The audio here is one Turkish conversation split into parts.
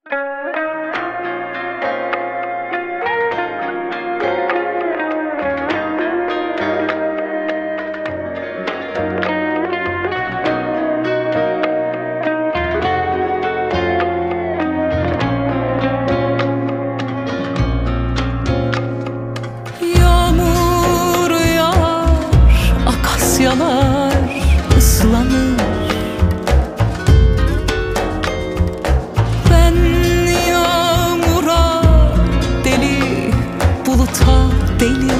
Yağmur yağar, akasyalar ıslanır. Ben yağmura deli, buluta deli.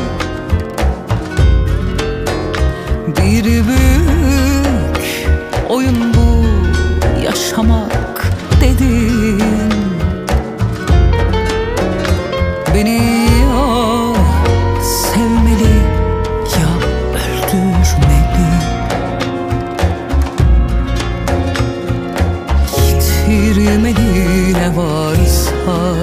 Bir büyük oyun bu yaşamak dedin. Beni ya sevmeli ya öldürmeli. Yitirmeli ne varsa,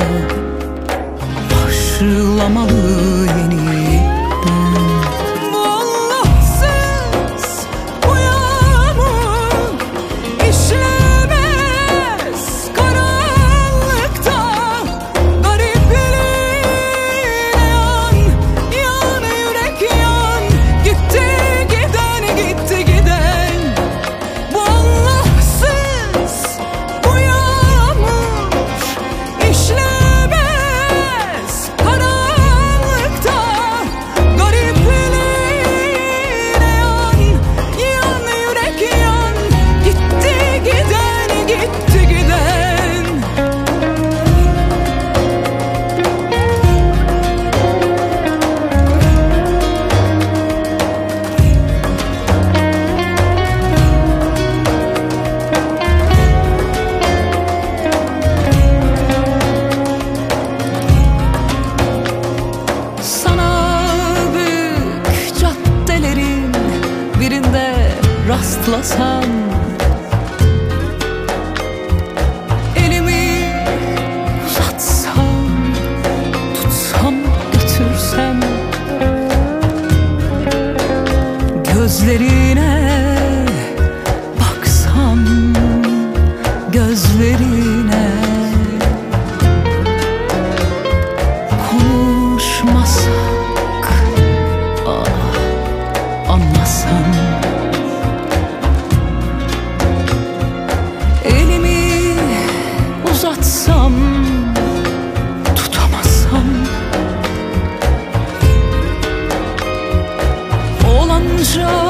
başlamalı yeniden. Bu Allahsız bu yağmur işlemez karanlıkta. Garipliğine yan, yan yürek yan. Gitti giden, gitti giden. Bu Allahsız bu yağmur işlemez karanlıkta. Garipliğine yan, yan yürek yan. Gitti giden, gitti giden. Sana büyük caddelerin birinde rastlasam, elimi uzatsam, tutsam götürsem, gözlerine baksam, gözlerine konuşmasak, anlasam. Elimi uzatsam, tutamasam. Olanca